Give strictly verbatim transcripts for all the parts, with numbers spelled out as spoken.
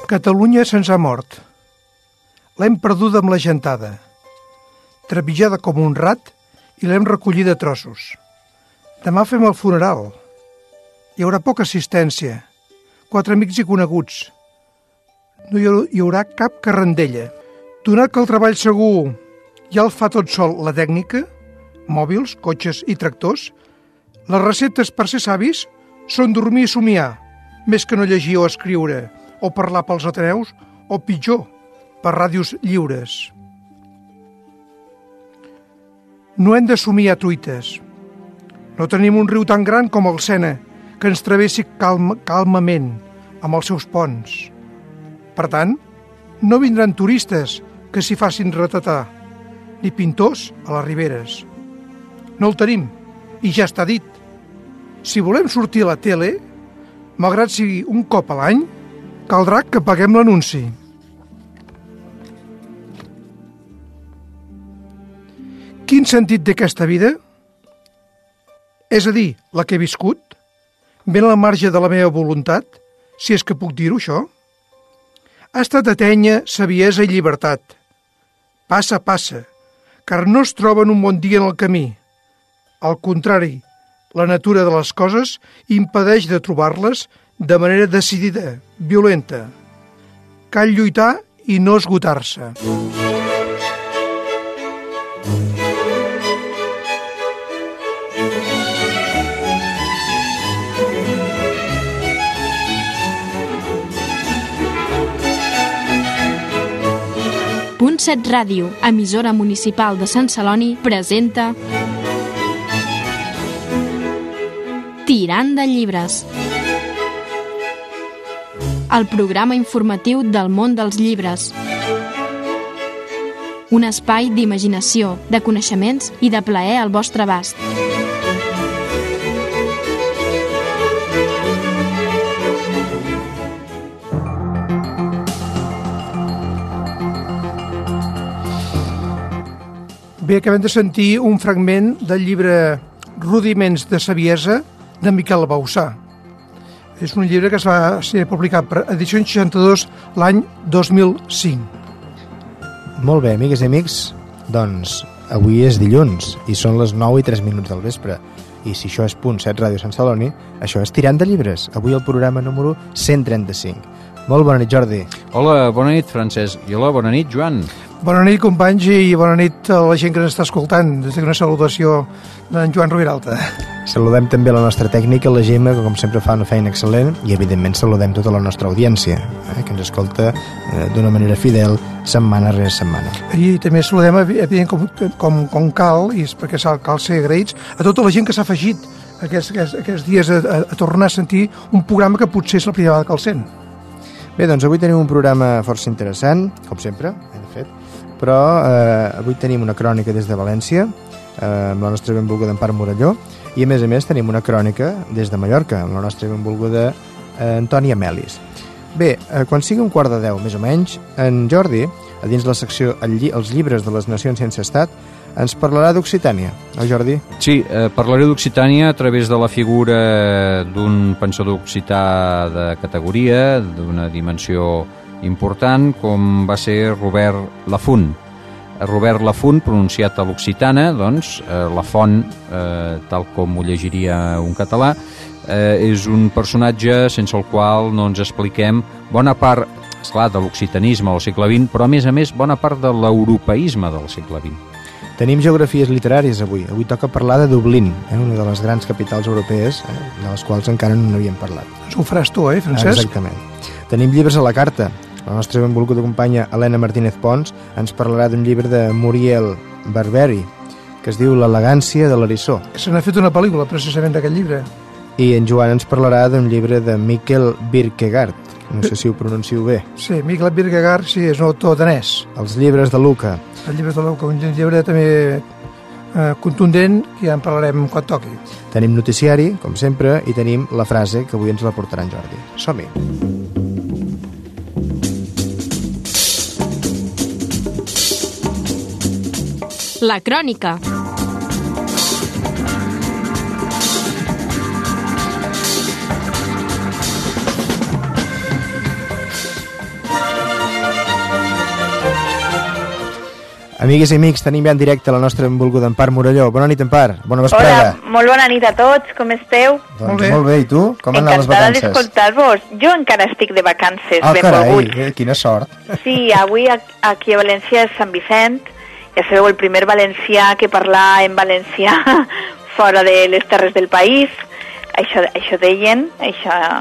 Catalunya se'ns ha mort. L'hem perduda amb la gentada, trepitjada com un rat, i l'hem recollida a trossos. Demà fem el funeral. Hi haurà poca assistència, quatre amics i coneguts. No hi haurà cap carrandella. Donat que el treball segur ja el fa tot sol la tècnica, mòbils, cotxes i tractors, les receptes per ser savis són dormir i somiar, més que no llegir o escriure, o parlar pels ateneus, o pitjor, per ràdios lliures. No hem de somiar truites. No tenim un riu tan gran com el Sena, que ens travessi calma, calmament, amb els seus ponts. Per tant, no vindran turistes que s'hi facin retratar, ni pintors a les riberes. No el tenim, i ja està dit. Si volem sortir a la tele, malgrat sigui un cop a l'any, caldrà que paguem l'anunci. Quin sentit té aquesta vida? És a dir, la que he viscut? Ben al marge de la meva voluntat, si és que puc dir-ho, això? Ha estat atenya, saviesa i llibertat. Passa, passa, car no es troben un bon dia en el camí. Al contrari, la natura de les coses impedeix de trobar-les de manera decidida, violenta. Cal lluitar i no esgotar-se. Punt set Ràdio, emissora municipal de Sant Celoni, presenta Tirant de llibres, el programa informatiu del món dels llibres. Un espai d'imaginació, de coneixements i de plaer al vostre abast. Bé, acabem de sentir un fragment del llibre Rudiments de saviesa de Miquel Bauçà. És un llibre que es va ser publicat per Edicions seixanta-dos l'any dos mil cinc. Molt bé, amigues i amics, doncs avui és dilluns i són les nou i tres minuts del vespre. I si això és Punt set Ràdio Sant Celoni, això és Tirant de llibres. Avui el programa número cent trenta-cinc. Molt bona nit, Jordi. Hola, bona nit, Francesc. I hola, bona nit, Joan. Bona nit, companys, i bona nit a la gent que ens està escoltant. Des d'una salutació d'en Joan Roviralta. Saludem també la nostra tècnica, la Gemma, que com sempre fa una feina excel·lent, i evidentment saludem tota la nostra audiència, eh, que ens escolta eh, d'una manera fidel setmana rere setmana. I també saludem, evident, com, com, com cal, i és perquè cal ser agraïts, a tota la gent que s'ha afegit aquests, aquests, aquests dies a, a, a tornar a sentir un programa que potser és la primera vegada que el sent. Bé, doncs avui tenim un programa força interessant, com sempre, hem fet, però eh, avui tenim una crònica des de València, eh, amb la nostra benvolguda Empar Morelló, i a més a més tenim una crònica des de Mallorca, amb la nostra benvolguda eh, Antònia Melis. Bé, eh, quan sigui un quart de deu, més o menys, en Jordi, a dins la secció el lli Els llibres de les nacions sense estat, ens parlarà d'Occitània, oi Jordi? Sí, eh, parlaré d'Occitània a través de la figura d'un pensador occità de categoria, d'una dimensió important, com va ser Robert Lafunt. Robert Lafunt, pronunciat a l'occitana, doncs, eh, la font, eh, tal com ho llegiria un català, eh, és un personatge sense el qual no ens expliquem bona part, esclar, de l'occitanisme del segle vint, però a més a més bona part de l'europeisme del segle vint. Tenim geografies literàries avui. Avui toca parlar de Dublín, eh, una de les grans capitals europees, eh, de les quals encara no n'havíem parlat. Doncs ho faràs tu, eh, Francesc? Exactament. Tenim llibres a la carta. La nostra benvolguda companya Helena Martínez Pons ens parlarà d'un llibre de Muriel Barberi, que es diu L'elegància de l'eriçó. Se n'ha fet una pel·lícula, precisament, d'aquest llibre. I en Joan ens parlarà d'un llibre de Mikkel Kierkegaard. No sé si ho pronuncio bé. Sí, Mikkel Kierkegaard, sí, és un autor danès. Els llibres de Luca. El llibre de Luca, un llibre també eh, contundent, que ja en parlarem quan toqui. Tenim noticiari, com sempre, i tenim la frase que avui ens la portarà en Jordi. Som-hi! La crònica. Amigues i amics, tenim ja en directe la nostra benvolguda Empar Morelló. Bona nit, Empar. Bona vesprada. Hola, molt bona nit a tots. Com esteu? Doncs molt bé. Molt bé. I tu? Com han anat les Encantada vacances? d'escoltar-vos. Jo encara estic de vacances. Ah, carai, benvolguts. eh, quina sort. Sí, avui aquí a València és Sant Vicent. Ja sabeu, el primer valencià que parla en valencià fora de les terres del país. Això, això deien, això,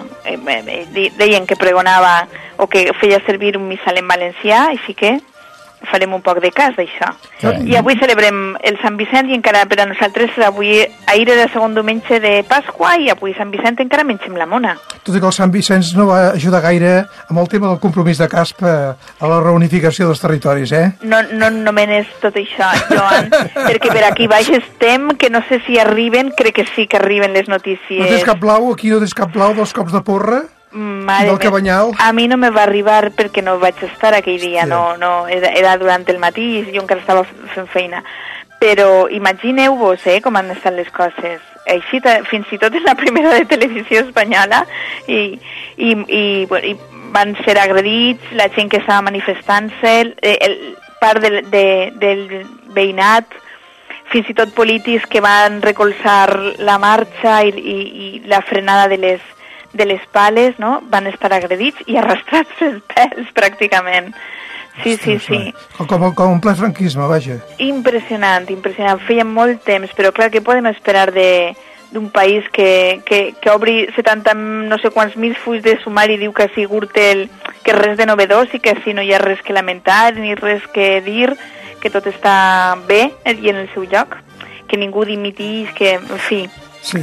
eh, deien que pregonava o que feia servir un missal en valencià, així que farem un poc de cas d'això. I avui celebrem el Sant Vicent i encara per a nosaltres avui, ahir era el segon diumenge de Pasqua i avui Sant Vicent encara mengem la mona. Tot i que el Sant Vicenç no va ajudar gaire amb el tema del compromís de Casp a la reunificació dels territoris, eh? No, no nomenes tot això, Joan, perquè per aquí baix estem, que no sé si arriben, crec que sí que arriben les notícies. No tens cap blau? Aquí no tens cap blau dels cops de porra? Mare del Cabanyal? A mi no me va arribar perquè no vaig estar aquell dia, sí. no, no, era, era durant el matí i jo encara estava fent feina. Però imagineu-vos eh, com han estat les coses. Així, fins i tot en la primera de televisió espanyola i, i, i, bueno, i van ser agredits, la gent que estava manifestant-se, el, el, part del, de, del veïnat, fins i tot polítics que van recolzar la marxa i, i, i la frenada de les de les pales, no? Van estar agredits i arrastrats pels pèls, pràcticament. Sí, sí, sí. Com, com un ple franquisme, vaja. Impressionant, impressionant. Feia molt temps, però clar, què podem esperar de d'un país que, que, que obri setanta no sé quants mil fulls de sumari i diu que ha sigut el, que res de novedós i que si no hi ha res que lamentar ni res que dir, que tot està bé i en el seu lloc, que ningú dimitís, que, en fi... Sí.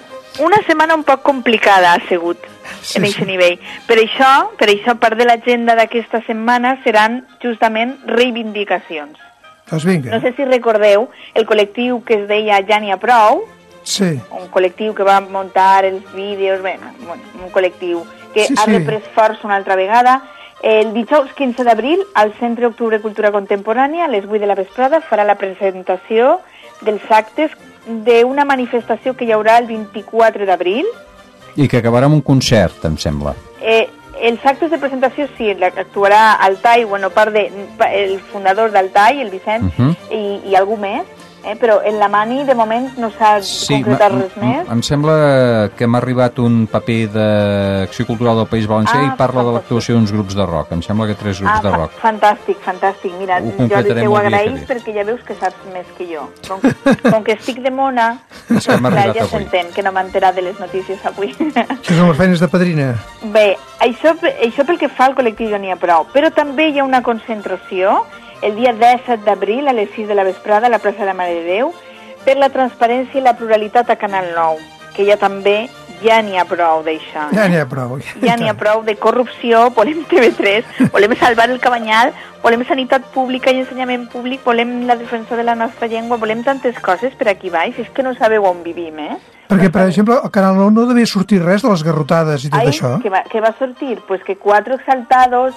Una setmana un poc complicada ha sigut sí, en aquest sí. nivell. Per això, per això, part de l'agenda d'aquesta setmana seran justament reivindicacions. Doncs vinga. No sé si recordeu el col·lectiu que es deia Ja n'hi ha prou, sí. un col·lectiu que va muntar els vídeos, bé, un col·lectiu que sí, ha sí. reprès força una altra vegada. El dijous quinze d'abril, al Centre Octubre Cultura Contemporània, a les vuit de la vesprada, farà la presentació dels actes d'una manifestació que hi haurà el vint-i-quatre d'abril. I que acabarà amb un concert, em sembla. Eh, els actes de presentació sí, actuarà Altai, bueno, part de, el fundador d'Altai, el Vicent, uh -huh. i, i algú més, eh, però en la Mani de moment no s'ha sí, concretat res més. Em sembla que m'ha arribat un paper d'Acció Cultural del País Valencià ah, i parla de l'actuació d'uns grups de rock. Em sembla que tres grups ah, de rock. Fantàstic, fantàstic. Mira, jo t'ho agraïs perquè ja veus que saps més que jo. Com, com que estic de mona, clar, ja s'entén que no m'ha enterat de les notícies avui. Això són les feines de padrina. Bé, això, això pel que fa al col·lectiu Ja n'hi ha prou. Però també hi ha una concentració el dia disset d'abril a les sis de la vesprada a la plaça de la Mare de Déu per la transparència i la pluralitat a Canal nou, que ja també ja n'hi ha prou d'això. Ja n'hi ha prou. Ja n'hi ha prou de corrupció, volem T V tres, volem salvar el Cabanyal, volem sanitat pública i ensenyament públic, volem la defensa de la nostra llengua, volem tantes coses per aquí baix, és que no sabeu on vivim, eh? Perquè, per exemple, al Canal nou no devia sortir res de les garrotades i tot Ai, això. Què va, què va sortir? Pues que quatre exaltados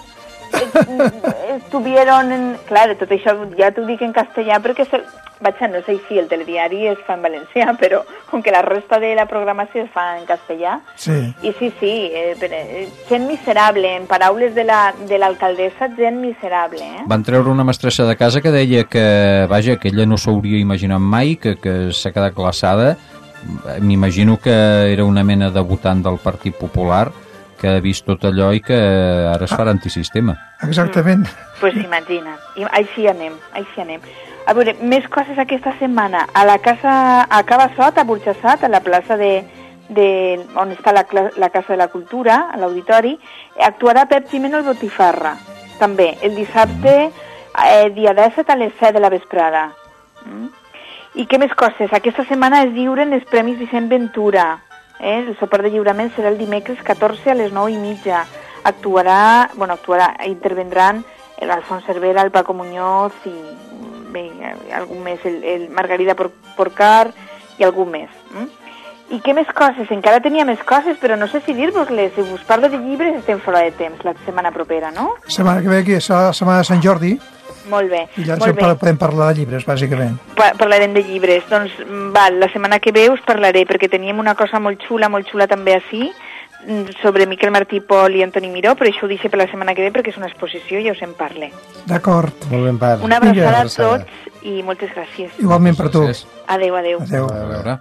estuvieron en... Clar, tot això ja t'ho dic en castellà perquè se... vaja, no sé si el telediari es fa en valencià, però com que la resta de la programació es fa en castellà. Sí. I sí, sí, eh, eh, gent miserable, en paraules de l'alcaldessa, la, de gent miserable. Eh? Van treure una mestressa de casa que deia que, vaja, que ella no s'hauria imaginat mai, que, que s'ha quedat glaçada. M'imagino que era una mena de votant del Partit Popular que ha vist tot allò i que ara es farà antisistema. Exactament. Doncs pues imagina't. I així anem, així anem. A veure, més coses aquesta setmana. A la casa, a Cabassot, a Burjassot, a la plaça de, de on està la, la Casa de la Cultura, a l'auditori, actuarà Pep Jimeno el Botifarra. També, el dissabte, eh, dia disset a les set de la vesprada. Mm? I què més coses? Aquesta setmana es lliuren els Premis Vicent Ventura. Eh? El sopar de lliurament serà el dimecres catorze a les nou i mitja. Actuarà, bueno, actuarà, intervendran l'Alfons Cervera, el Paco Muñoz i bé, algun més, el, el Margarida Porcar i algun més. Mm? I què més coses? Encara tenia més coses, però no sé si dir-vos-les. Si us parlo de llibres estem fora de temps, la setmana propera, no? Setmana que ve aquí és la setmana de Sant Jordi. Molt bé. I ja molt bé. Podem parlar de llibres, bàsicament. Pa parlarem de llibres. Doncs, val, la setmana que ve us parlaré, perquè teníem una cosa molt xula, molt xula també així, sobre Miquel Martí i Pol i Antoni Miró, però això ho deixo per la setmana que ve perquè és una exposició i ja us en parle. D'acord. Molt ben part. Una abraçada a Vinga. tots i moltes gràcies. Igualment per tu. Gràcies. Adéu, adéu. Adéu. A veure.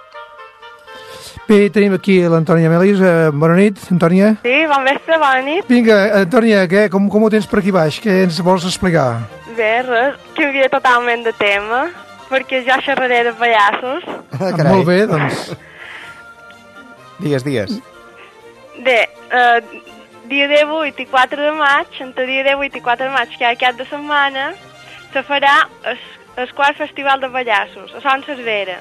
Bé, tenim aquí l'Antònia Melis. Eh, bona nit, Antònia. Sí, bon vespre, bona nit. Vinga, Antònia, què? Com, com ho tens per aquí baix? Què ens vols explicar? Bé, res, canvia totalment de tema, perquè jo xerraré de pallassos. Ah, Ah, carai. molt bé, doncs. Digues, digues. Bé, eh, dia divuit i quatre de maig, entre dia divuit i quatre de maig, que hi ha aquest de setmana, se farà el, el quart festival de pallassos, a Son Cervera.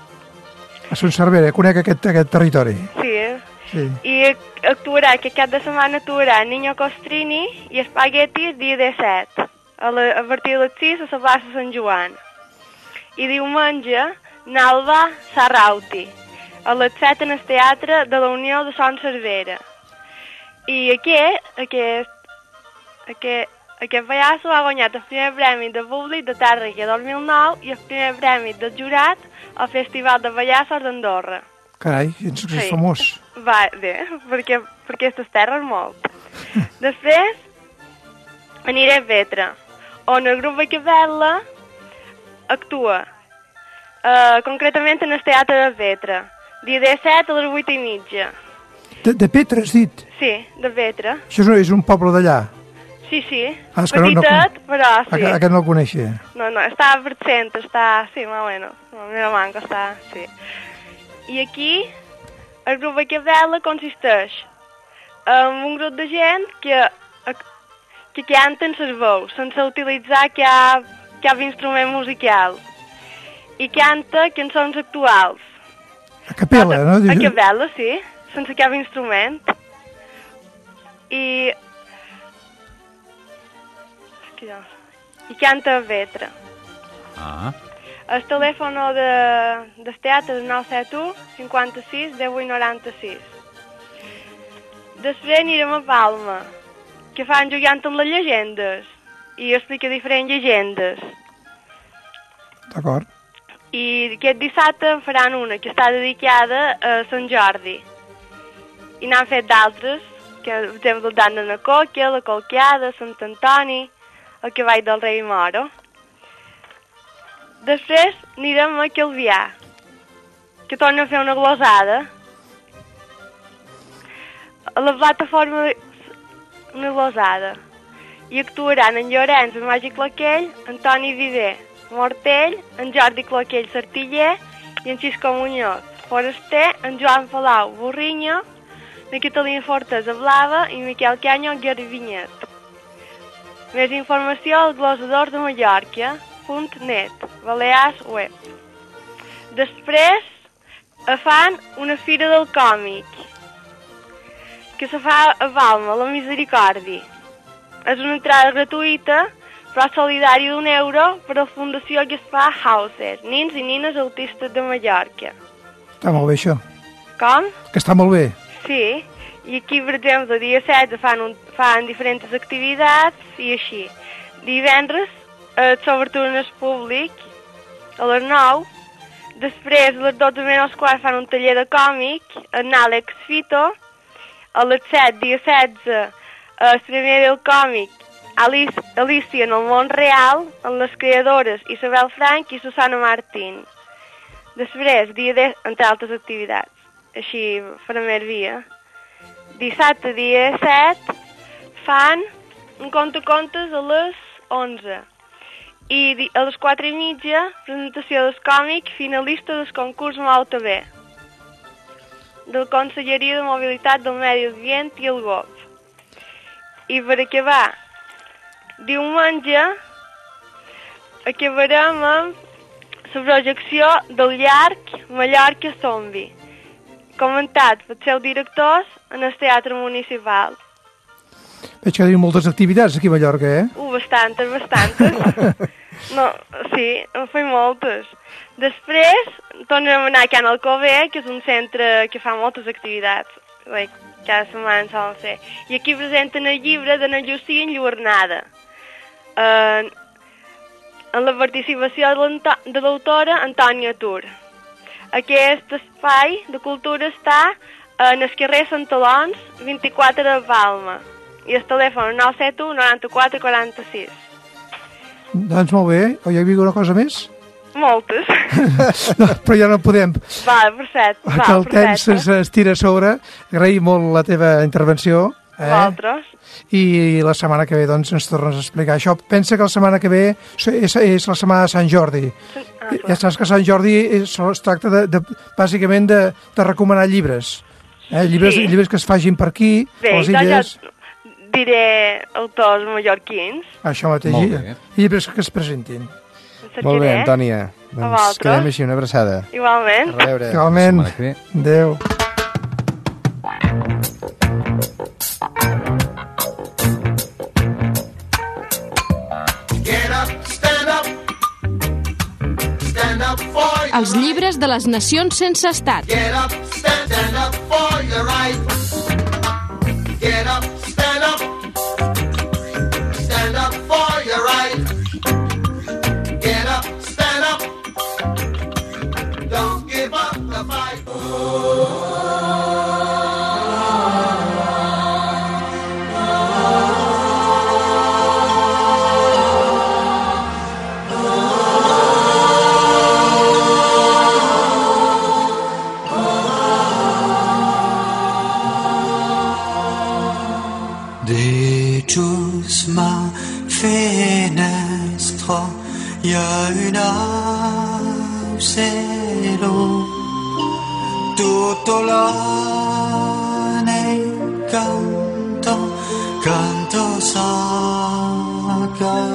A Son Cervera, conec aquest, aquest territori. Sí, Sí. i actuarà, que aquest de setmana actuarà Niño Costrini i Spaghetti dia disset, a, la, a partir de les sis a la plaça Sant Joan. I diumenge, Nalba Sarrauti, a les set en el Teatre de la Unió de Son Cervera. I aquest, aquest, aquest, aquest pallasso ha guanyat el primer premi de públic de Tàrrega dos mil nou i el primer premi del jurat al Festival de Pallassos d'Andorra. Carai, ets sí. Sí. famós. Va, bé, perquè, perquè aquestes terres molt. Després aniré a Petra, on el grup Becabella actua, uh, concretament en el Teatre de Petra, dia disset a les vuit i mitja. De, de Petra, has dit? Sí, de Petra. Això és un, és un poble d'allà. Sí, sí, Ah, és que no- no- petitet, però sí. Aquest, aquest no el coneixia. No, no, està per centre, està, sí, más o menos, la meva manca està, sí. I aquí, el grup Becabella consisteix en un grup de gent que, que canten les veus, sense utilitzar cap, cap instrument musical. I canta cançons actuals. A capella, no? A capella, sí, sense cap instrument. I... És que ja... I canta a Petra. Ah, El telèfon de, del teatre és nou set u cinquanta-sis divuit noranta-sis. Després anirem a Palma, que fan jugant amb les llegendes i explica diferents llegendes. D'acord. I aquest dissabte en faran una que està dedicada a Sant Jordi. I n'han fet d'altres, que per exemple el Dan de Nacòquia, la Colqueada, Sant Antoni, el Cavall del Rei Moro. Després anirem a Calvià, que torna a fer una glosada. A la plataforma una glosada. I actuaran en Llorenç, en Màgic Cloquell, Antoni Viver, Mortell, en Jordi Cloquell Sartiller i en Xisco Muñoz, Foraster, en Joan Palau Borrinyo, en Catalina Fortesa Blava i Miquel Canyo Garvinyet. Més informació al glosador de Mallorca punt net, Balears web. Després fan una fira del còmic que se fa a Palma, a la Misericòrdia. És una entrada gratuïta però solidària d'un euro per a la Fundació Gaspar Hauser, nins i nines autistes de Mallorca. Està molt bé, això. Com? Que està molt bé. Sí, i aquí, per exemple, dia setze fan, un, fan diferents activitats i així. Divendres, eh, s'obertura en el públic, a les nou. Després, a les dotze menys quart, fan un taller de còmic, en Àlex Fito. A les set, dia setze, eh, el primer del còmic, Alice, Alicia en el món real, amb les creadores Isabel Frank i Susana Martín. Després, dia deu, entre altres activitats. Així, farà més via. Dissabte, dia set, fan un conte-contes a les onze. I a les quatre i mitja, presentació del còmic finalista del concurs Mauta B, de la Conselleria de Mobilitat del Medi Ambient i el G O V. I per acabar, diumenge, acabarem amb la projecció del llarg Mallorca Zombi, comentat pels seus directors en el Teatre Municipal. Veig que tenim moltes activitats aquí a Mallorca, eh? Uh, bastantes, bastantes. No, sí, en fem moltes. Després tornarem a anar a Can Alcover, que és un centre que fa moltes activitats. Like, cada setmana en solen fer. I aquí presenten el llibre de na Llucia Enlluernada. Uh, en la participació de l'autora Antònia Tur. Aquest espai de cultura està en el carrer Sant Alons, vint-i-quatre de Palma. I el telèfon nou set u noranta-quatre quaranta-sis. Doncs molt bé. O hi havia una cosa més? Moltes. No, però ja no podem. Va, perfecte. Va, que el temps perfecte. se'ns tira a sobre. Agraïm molt la teva intervenció. Eh? Vosaltres. I la setmana que ve doncs, ens tornes a explicar això. Pensa que la setmana que ve és, és la setmana de Sant Jordi. Ah, ja saps que Sant Jordi és, es tracta de, de, bàsicament de, de recomanar llibres. Eh? Llibres, Sí. llibres que es fagin per aquí, Bé, a les doncs illes. jo diré autors mallorquins. Això mateix. Molt I, bé. llibres que es presentin. En Molt bé, cercaré. Antònia. A Doncs vosaltres. quedem així, una abraçada. Igualment. A reveure. Igualment. La setmana que ve. Adéu. Els llibres de les nacions sense estat. Get up, stand, stand up for your right. Get up, stand up. Stand up for your right. Get up, stand up. Don't give up the fight. Des tous ma fenestra, y a une cielo, tutto l'anno canto, canto sa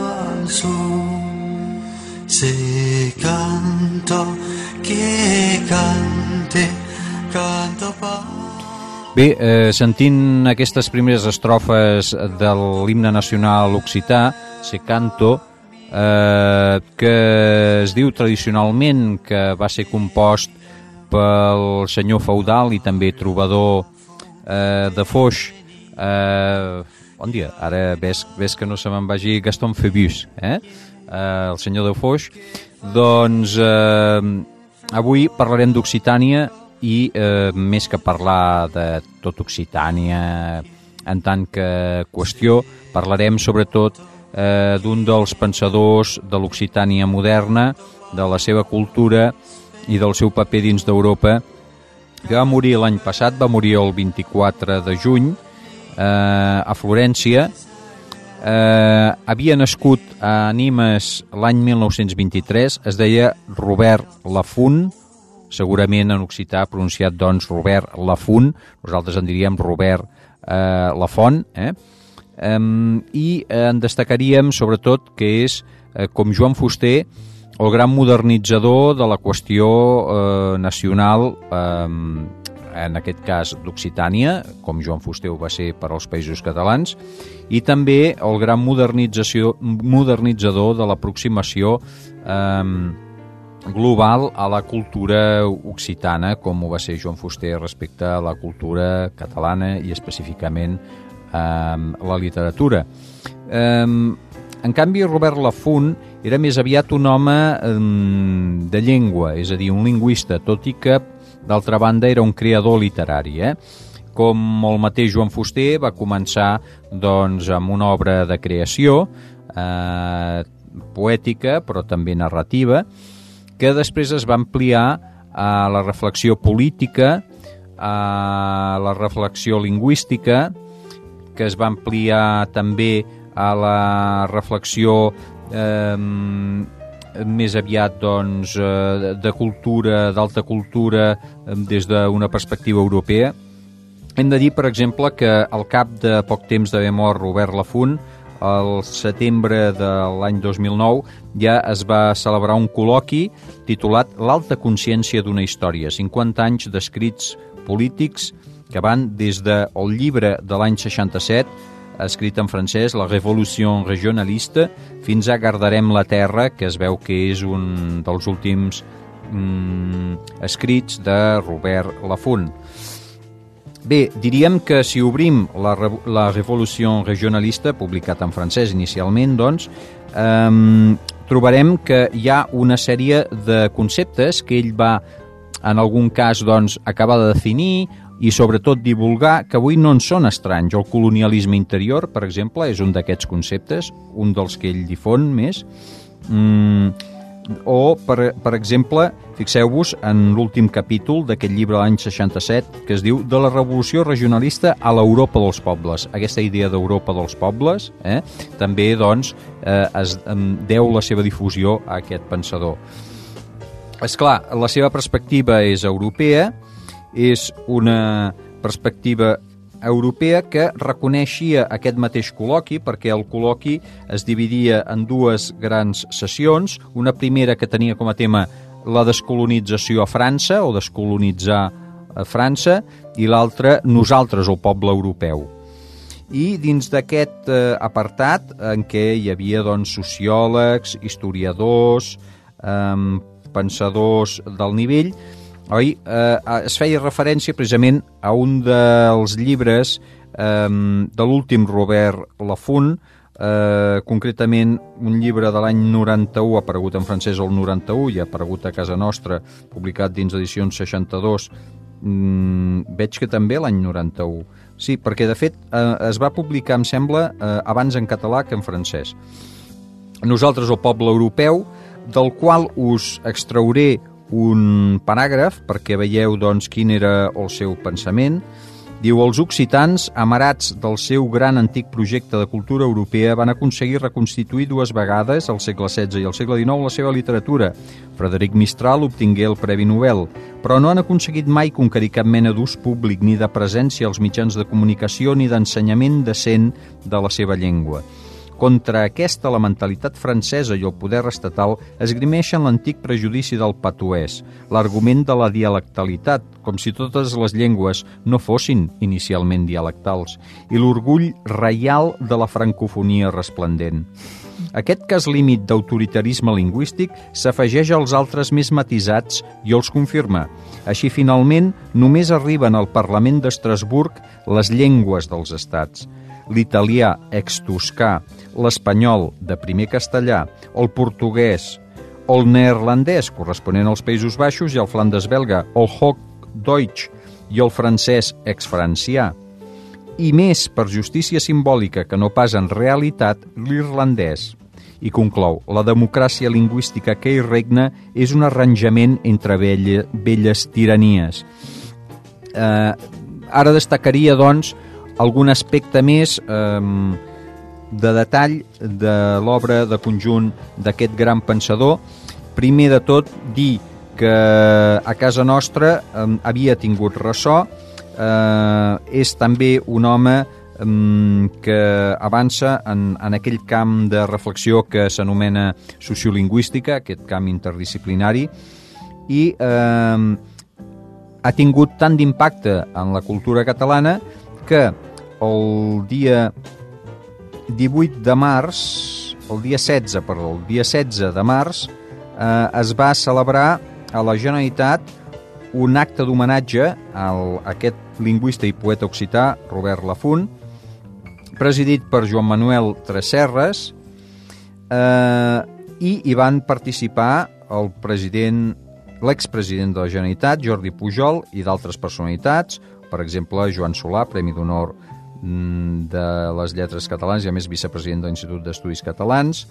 canzone, se canto che cante, canto pa. Bé, eh, sentint aquestes primeres estrofes de l'himne nacional occità, Se Canto, eh, que es diu tradicionalment que va ser compost pel senyor feudal i també trobador eh, de Foix. Eh, bon dia, ara ves, ves que no se me'n vagi Gaston Phébus, eh? eh, el senyor de Foix. Doncs eh, avui parlarem d'Occitània i eh, més que parlar de tot Occitània en tant que qüestió, parlarem sobretot eh, d'un dels pensadors de l'Occitània moderna, de la seva cultura i del seu paper dins d'Europa, que va morir l'any passat, va morir el vint-i-quatre de juny eh, a Florència. Eh, havia nascut a Nimes l'any mil nou-cents vint-i-tres, es deia Robert Lafont, segurament en occità pronunciat doncs Robert Lafont, nosaltres en diríem Robert eh, Lafont, eh? Um, i eh, en destacaríem sobretot que és, eh, com Joan Fuster, el gran modernitzador de la qüestió eh, nacional, eh, en aquest cas d'Occitània, com Joan Fuster ho va ser per als Països Catalans, i també el gran modernització, modernitzador de l'aproximació eh, global a la cultura occitana, com ho va ser Joan Fuster respecte a la cultura catalana i específicament eh, la literatura. Eh, en canvi, Robert Lafont era més aviat un home eh, de llengua, és a dir, un lingüista, tot i que, d'altra banda, era un creador literari. Eh? Com el mateix Joan Fuster, va començar doncs, amb una obra de creació eh, poètica, però també narrativa, que després es va ampliar a la reflexió política, a la reflexió lingüística, que es va ampliar també a la reflexió eh, més aviat doncs, eh, de cultura, d'alta cultura, eh, des d'una perspectiva europea. Hem de dir, per exemple, que al cap de poc temps d'haver mort Robert Lafont, al setembre de l'any dos mil nou, ja es va celebrar un col·loqui titulat L'alta consciència d'una història, cinquanta anys d'escrits polítics que van des del llibre de l'any seixanta-set, escrit en francès, La Révolution regionaliste, fins a Guardarem la terra, que es veu que és un dels últims mm, escrits de Robert Lafont. Bé, diríem que si obrim la, la Révolution regionalista, publicat en francès inicialment, doncs, eh, trobarem que hi ha una sèrie de conceptes que ell va, en algun cas, doncs, acabar de definir i sobretot divulgar que avui no en són estranys. El colonialisme interior, per exemple, és un d'aquests conceptes, un dels que ell difon més. Mm, o, per, per exemple, fixeu-vos en l'últim capítol d'aquest llibre de l'any seixanta-set que es diu De la revolució regionalista a l'Europa dels pobles. Aquesta idea d'Europa dels pobles eh, també doncs, eh, es em, deu la seva difusió a aquest pensador. És clar, la seva perspectiva és europea, és una perspectiva europea que reconeixia aquest mateix col·loqui, perquè el col·loqui es dividia en dues grans sessions, una primera que tenia com a tema la descolonització a França, o descolonitzar a França, i l'altra, nosaltres, el poble europeu. I dins d'aquest eh, apartat, en què hi havia doncs, sociòlegs, historiadors, eh, pensadors del nivell, oi? Eh, es feia referència precisament a un dels llibres eh, de l'últim Robert Laffont, eh, concretament un llibre de l'any noranta-u, aparegut en francès el noranta-u i aparegut a casa nostra, publicat dins edicions seixanta-dos, mm, veig que també l'any noranta-u. Sí, perquè de fet eh, es va publicar, em sembla, eh, abans en català que en francès. Nosaltres, el poble europeu, del qual us extrauré un paràgraf perquè veieu doncs, quin era el seu pensament. Diu, els occitans, amarats del seu gran antic projecte de cultura europea, van aconseguir reconstituir dues vegades, al segle setze i al segle dinou, la seva literatura. Frederic Mistral obtingué el Premi Nobel, però no han aconseguit mai conquerir cap mena d'ús públic, ni de presència als mitjans de comunicació, ni d'ensenyament decent de la seva llengua. Contra aquesta, la mentalitat francesa i el poder estatal esgrimeixen l'antic prejudici del patuès, l'argument de la dialectalitat, com si totes les llengües no fossin inicialment dialectals, i l'orgull reial de la francofonia resplendent. Aquest cas límit d'autoritarisme lingüístic s'afegeix als altres més matisats i els confirma. Així, finalment, només arriben al Parlament d'Estrasburg les llengües dels estats. L'italià ex-toscà, l'espanyol de primer castellà, el portuguès, el neerlandès corresponent als Països Baixos i el flandes belga, el Hochdeutsch i el francès ex-francià. I més per justícia simbòlica que no pas en realitat, l'irlandès. I conclou, la democràcia lingüística que hi regna és un arranjament entre velle, velles tiranies. Eh, ara destacaria, doncs, algun aspecte més eh, de detall de l'obra de conjunt d'aquest gran pensador. Primer de tot, dir que a casa nostra eh, havia tingut ressò, eh, és també un home eh, que avança en, en aquell camp de reflexió que s'anomena sociolingüística, aquest camp interdisciplinari, i eh, ha tingut tant d'impacte en la cultura catalana que el dia divuit de març, el dia setze, perdó, el dia setze de març, eh, es va celebrar a la Generalitat un acte d'homenatge a aquest lingüista i poeta occità, Robert Laffont, presidit per Joan Manuel Tresserras, eh, i hi van participar el president, l'expresident de la Generalitat, Jordi Pujol, i d'altres personalitats, per exemple, Joan Solà, Premi d'Honor de les Lletres Catalanes i a més vicepresident de l'Institut d'Estudis Catalans.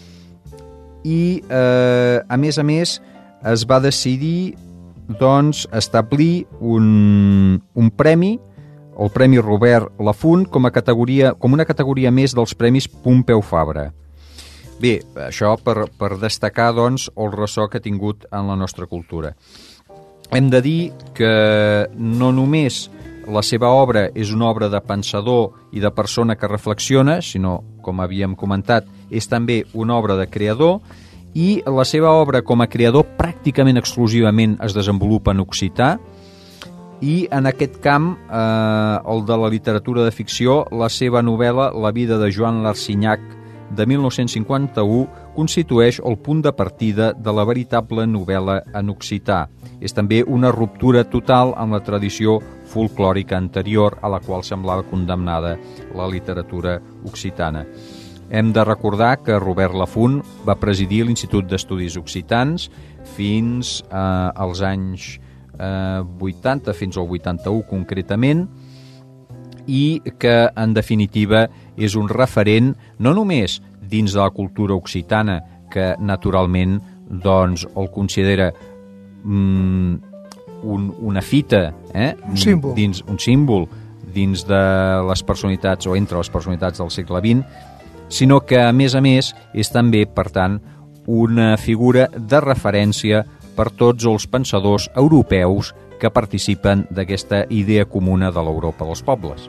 I eh, a més a més es va decidir doncs establir un, un premi, el Premi Robert Laffont, com a categoria, com una categoria més dels Premis Pompeu Fabra. Bé, això per, per destacar doncs el ressò que ha tingut en la nostra cultura. Hem de dir que no només la seva obra és una obra de pensador i de persona que reflexiona, sinó, com havíem comentat, és també una obra de creador, i la seva obra com a creador pràcticament exclusivament es desenvolupa en occità, i en aquest camp, eh, el de la literatura de ficció, la seva novel·la La vida de Joan Larsignac, de mil nou-cents cinquanta-u, constitueix el punt de partida de la veritable novel·la en occità. És també una ruptura total amb la tradició folclòrica anterior a la qual semblava condemnada la literatura occitana. Hem de recordar que Robert Laffont va presidir l'Institut d'Estudis Occitans fins eh, als anys eh, vuitanta fins al vuitanta-u concretament, i que en definitiva és un referent no només dins de la cultura occitana, que naturalment doncs, el considera mm, un, una fita, eh? un símbol. Dins, un símbol dins de les personalitats o entre les personalitats del segle vint, sinó que a més a més és també, per tant, una figura de referència per tots els pensadors europeus que participen d'aquesta idea comuna de l'Europa dels pobles.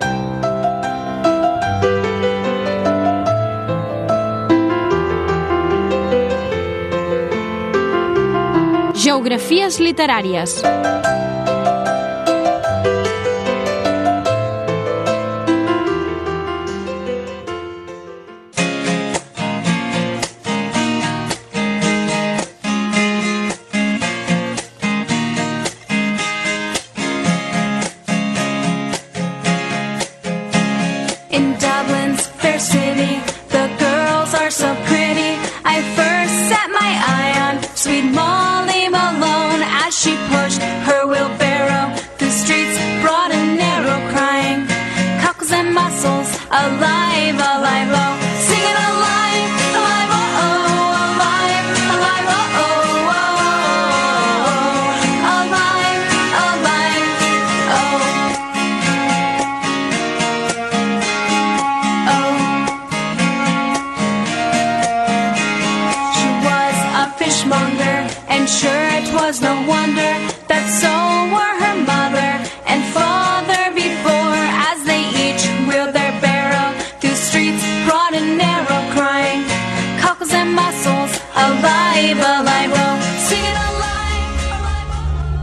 Geografies literàries. In Dublin's fair city, the girls are so pretty. I first set my eye on sweet Molly Malone as she pushed her wheelbarrow through streets broad and narrow, crying, cockles and mussels, alive, alive, oh, singing alive, alive, oh, oh, alive, alive, oh, oh, oh, alive, alive, oh. Fishmonger, and sure it was no wonder that so were her mother and father before, as they each wheeled their barrow through streets broad and narrow, crying, cockles and mussels, alive, alive, oh, singing alive, alive,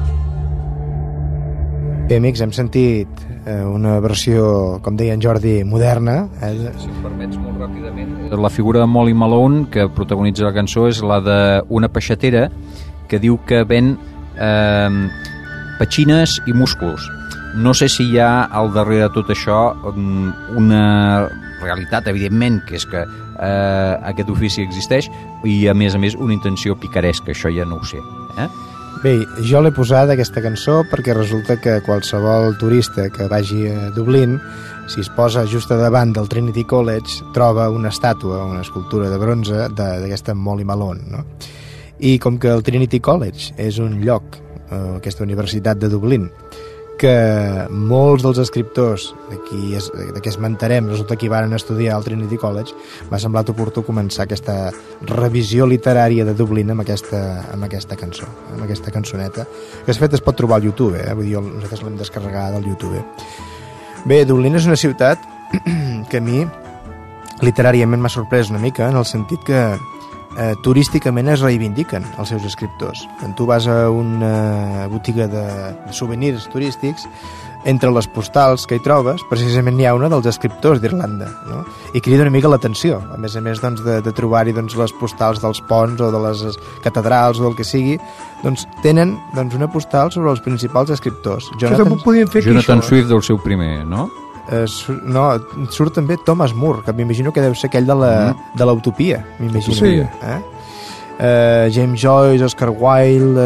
oh. Bé, amics, hem sentit eh, una versió, com deia en Jordi, moderna. Eh? Si em permets molt ràpidament. La figura de Molly Malone, que protagonitza la cançó, és la d'una peixatera que diu que ven eh, petxines i músculs. No sé si hi ha al darrere de tot això una realitat, evidentment, que és que eh, aquest ofici existeix, i a més a més una intenció picaresca, això ja no ho sé. Eh? Bé, jo l'he posat aquesta cançó perquè resulta que qualsevol turista que vagi a Dublín, si es posa just a davant del Trinity College, troba una estàtua, una escultura de bronze d'aquesta Molly Malone, no? I com que el Trinity College és un lloc, eh, aquesta universitat de Dublín, que molts dels escriptors d'aquí es, d'aquí esmentarem resulta que hi van estudiar al Trinity College, m'ha semblat oportú començar aquesta revisió literària de Dublín amb aquesta, amb aquesta cançó, amb aquesta cançoneta, que de fet es pot trobar al YouTube, eh? Vull dir, nosaltres l'hem descarregat del YouTube. Bé, Dublín és una ciutat que a mi literàriament m'ha sorprès una mica, en el sentit que eh, turísticament es reivindiquen els seus escriptors. Quan tu vas a una botiga de, de souvenirs turístics, entre les postals que hi trobes, precisament n'hi ha una dels escriptors d'Irlanda, no? I crida una mica l'atenció, a més a més doncs, de, de trobar-hi doncs, les postals dels ponts o de les catedrals o del que sigui, doncs tenen doncs, una postal sobre els principals escriptors. Jonathan, fer Jonathan Swift del seu primer, no? Eh, sur, no, surt també Thomas Moore, que m'imagino que deu ser aquell de la, mm. de l'Utopia, m'imagino. Sí. Eh? Eh, James Joyce, Oscar Wilde,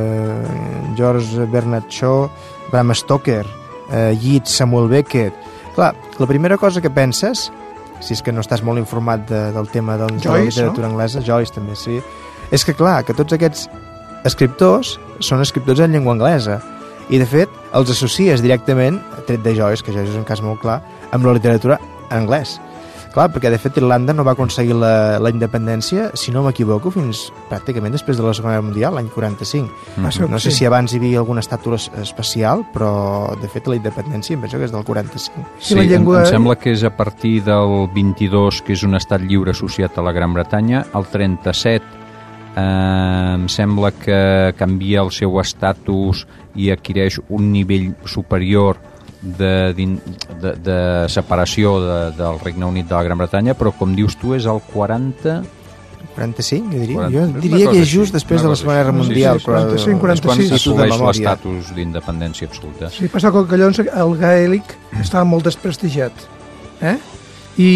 eh, George Bernard Shaw, Bram Stoker, eh, Yeats, Samuel Beckett. Clar, la primera cosa que penses, si és que no estàs molt informat de, del tema doncs, de la literatura no? anglesa, Joyce també, sí, és que clar, que tots aquests escriptors són escriptors en llengua anglesa, i de fet els associes directament, tret de Joyce, que Joyce és un cas molt clar, amb la literatura en anglès. Clar, perquè de fet Irlanda no va aconseguir la, la independència, si no m'equivoco, fins pràcticament després de la Segona Guerra Mundial, l'any quaranta-cinc. Mm-hmm. No sé si abans hi havia algun estatus especial, però de fet la independència em penso que és del quaranta-cinc. Sí, sí, llengua... em sembla que és a partir del vint-i-dos, que és un estat lliure associat a la Gran Bretanya. El trenta-set eh, em sembla que canvia el seu estatus i adquireix un nivell superior de, de, de separació de, del Regne Unit de la Gran Bretanya, però com dius tu és el quaranta... quaranta-cinc, jo diria, quaranta, jo diria que és just després de la Segona Guerra Mundial. Sí, sí, quaranta-cinc, quaranta-sis. És quan assoleix l'estatus d'independència absoluta. Sí, passa que llavors el gaèlic estava molt desprestigiat. Eh? I